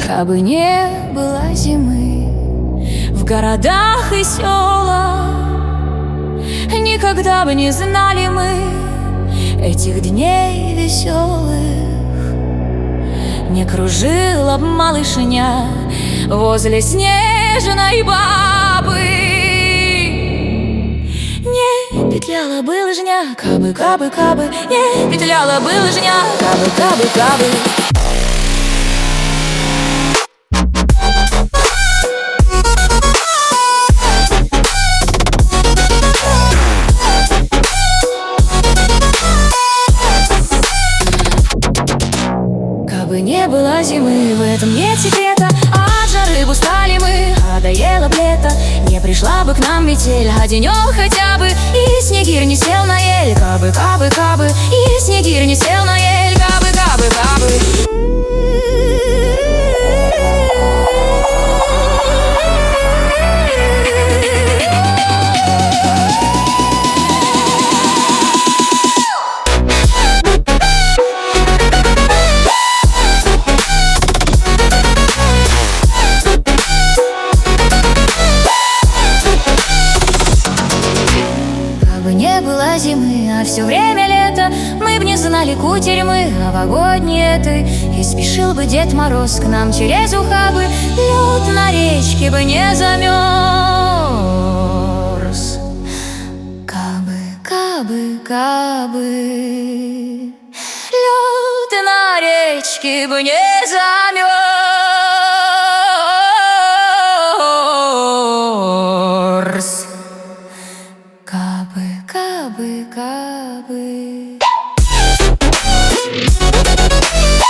Кабы не было зимы в городах и селах, никогда бы не знали мы этих дней веселых. Не кружила б малышня возле снежной бабы, не петляла бы лыжня, кабы, кабы, кабы, не петляла бы лыжня, кабы, кабы, кабы. Кабы не было зимы, в этом нет секрета. От жары бы устали мы, надоело б лето. Не пришла бы к нам метель, а денек хотя бы, и снегирь не сел на ель. Кабы, кабы, кабы, и снегирь не сел на ель. Кабы, кабы, кабы. Не было зимы, а все время лето, мы б не знали кутерьмы новогодней этой. И спешил бы Дед Мороз к нам через ухабы, лед на речке бы не замерз. Кабы, кабы, кабы, лед на речке бы не замерз. Кабы, кабы, кабы.